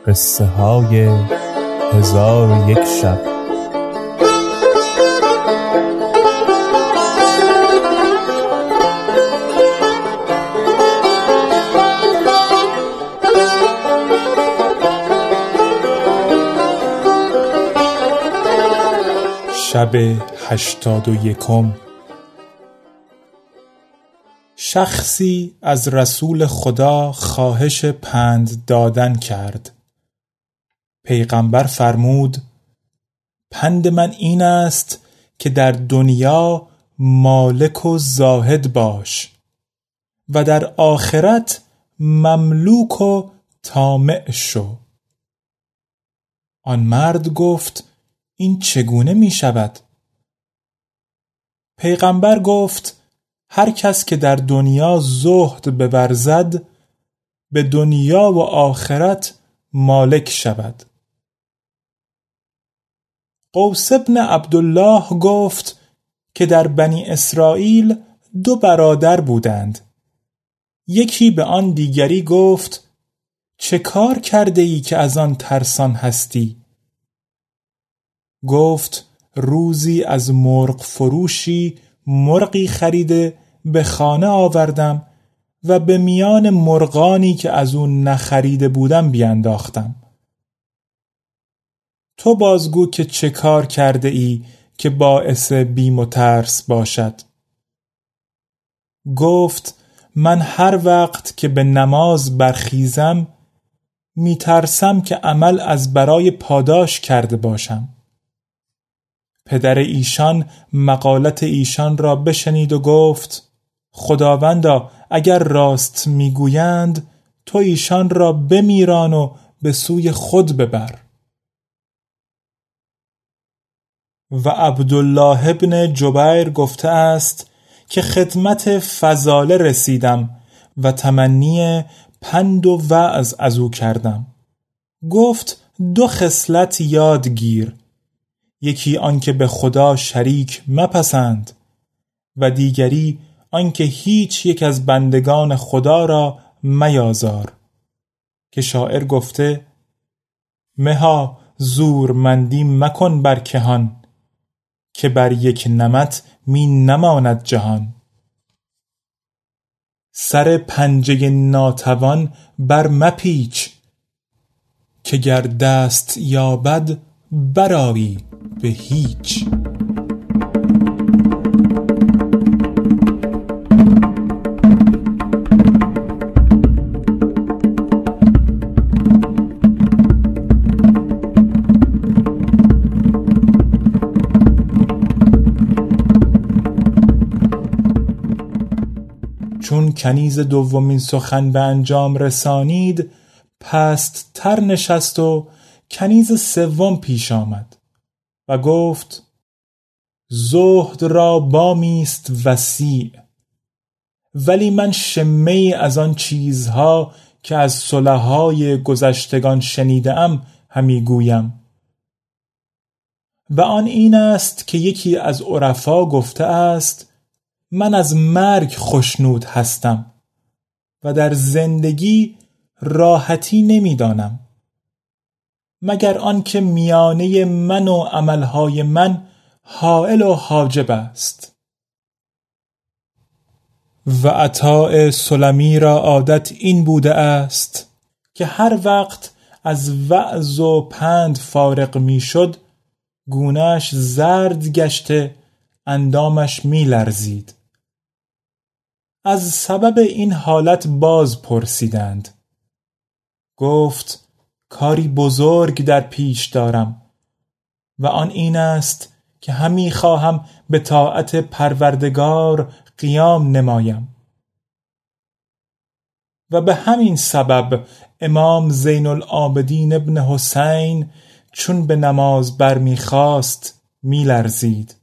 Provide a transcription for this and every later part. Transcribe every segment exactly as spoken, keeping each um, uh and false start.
قصه های هزار و یک شب. شب هشتاد و یکم. شخصی از رسول خدا خواهش پند دادن کرد. پیغمبر فرمود: پند من این است که در دنیا مالک و زاهد باش و در آخرت مملوک و طامع شو. آن مرد گفت: این چگونه می شود؟ پیغمبر گفت: هر کس که در دنیا زهد بورزد به دنیا و آخرت مالک شود. قوس بن عبدالله گفت که در بنی اسرائیل دو برادر بودند. یکی به آن دیگری گفت: چه کار کرده ای که از آن ترسان هستی؟ گفت: روزی از مرغ فروشی مرغی خریده به خانه آوردم و به میان مرغانی که از اون نخریده بودم بینداختم. تو بازگو که چه کار کرده ای که باعث بیم و ترس باشد؟ گفت: من هر وقت که به نماز برخیزم می ترسم که عمل از برای پاداش کرده باشم. پدر ایشان مقالت ایشان را بشنید و گفت: خداوندا، اگر راست میگویند تو ایشان را بمیران و به سوی خود ببر. و عبدالله ابن جبیر گفته است که خدمت فضاله رسیدم و تمنی پند و وعظ از او کردم. گفت: دو خصلت یاد گیر، یکی آنکه به خدا شریک مپسند و دیگری آنکه هیچ یک از بندگان خدا را میازار. که شاعر گفته: مها زورمندی مکن بر کهان، که بر یک نمط می نماند جهان. سر پنجه ناتوان بر مپیچ، که گر دست یابد برآیی به هیچ. چون کنیز دومین سخن به انجام رسانید، پست تر نشست و کنیز سوم پیش آمد و گفت: زهد را بامیست وسیع، ولی من شمه‌ای از آن چیزها که از صلحای گذشتگان شنیدم همی گویم. و آن این است که یکی از عرفا گفته است: من از مرگ خشنود هستم و در زندگی راحتی نمیدانم، مگر آن که میانه من و عملهای من حائل و حاجب است. و عطاء سلمی را عادت این بوده است که هر وقت از وعظ و پند فارغ می شد گونه‌اش زرد گشته اندامش می لرزید. از سبب این حالت باز پرسیدند. گفت: کاری بزرگ در پیش دارم و آن این است که همی خواهم به طاعت پروردگار قیام نمایم. و به همین سبب امام زین العابدین ابن حسین چون به نماز برمیخواست میلرزید.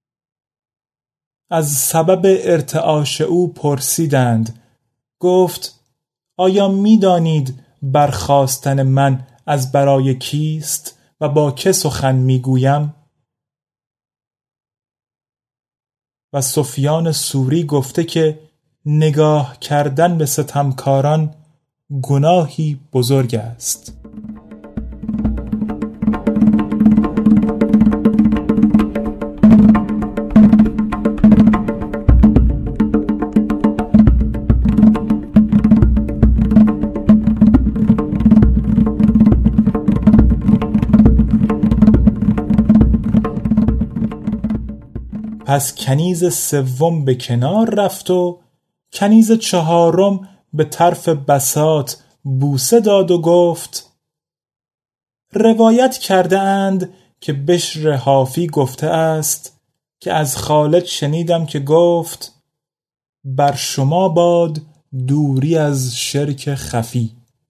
از سبب ارتعاش او پرسیدند. گفت: آیا میدانید برخاستن من از برای کیست و با که سخن میگویم؟ و سفیان ثوری گفته که نگاه کردن به ستمکاران گناهی بزرگ است. پس کنیز سوم به کنار رفت و کنیز چهارم به طرف بساط بوسه داد و گفت روایت کرده اند که بشر حافی گفته است که از خالد شنیدم که گفت بر شما باد دوری از شرک خفی.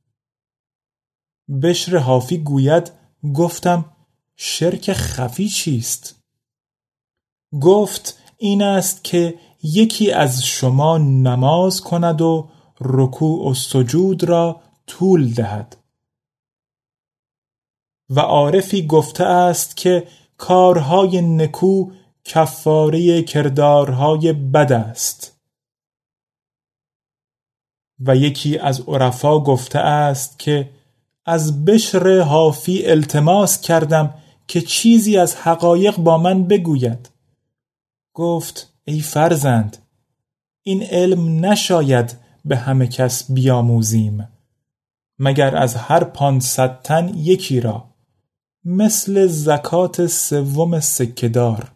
بشر حافی گوید گفتم شرک خفی چیست؟ گفت این است که یکی از شما نماز کند و رکوع و سجود را طول دهد. و عارفی گفته است که کارهای نکو کفاره کردارهای بد است. و یکی از عرفا گفته است که از بشر حافی التماس کردم که چیزی از حقایق با من بگوید. گفت ای فرزند، این علم نشاید به همه کس بیاموزیم مگر از هر پانصد تن یکی را، مثل زکات سوم سکه‌دار.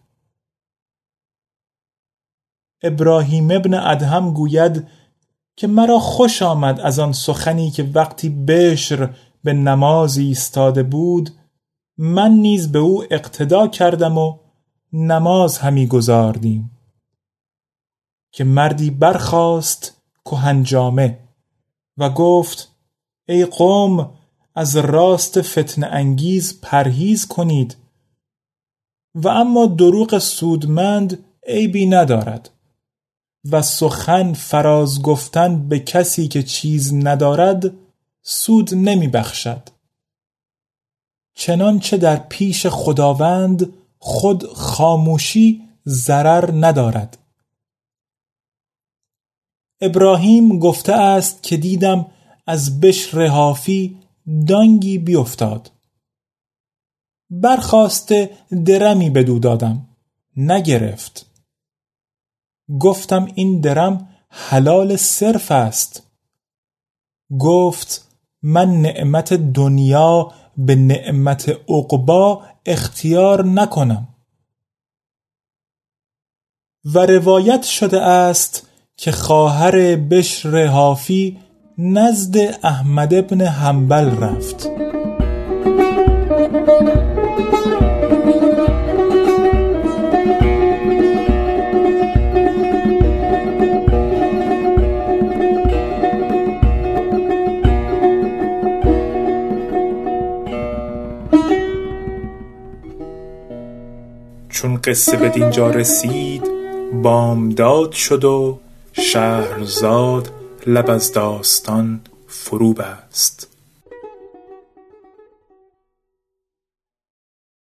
ابراهیم ابن ادهم گوید که مرا خوش آمد از آن سخنی که وقتی بشر به نماز ایستاده بود من نیز به او اقتدا کردم و نماز همی گزاردیم. که مردی برخاست کهنجامه و گفت ای قوم، از راست فتنه انگیز پرهیز کنید و اما دروغ سودمند عیبی ندارد و سخن فراز گفتن به کسی که چیز ندارد سود نمی بخشد، چنانچه در پیش خداوند خود خاموشی ضرر ندارد. ابراهیم گفته است که دیدم از بشر حافی دانگی بیفتاد. برخاسته درمی بدو دادم، نگرفت. گفتم این درم حلال صرف است. گفت من نعمت دنیا به نعمت عقبا اختیار نکنم. و روایت شده است که خواهر بشر حافی نزد احمد ابن حنبل رفت. چون قصه به دینجا رسید بامداد شد و شهرزاد لب از داستان فرو بست.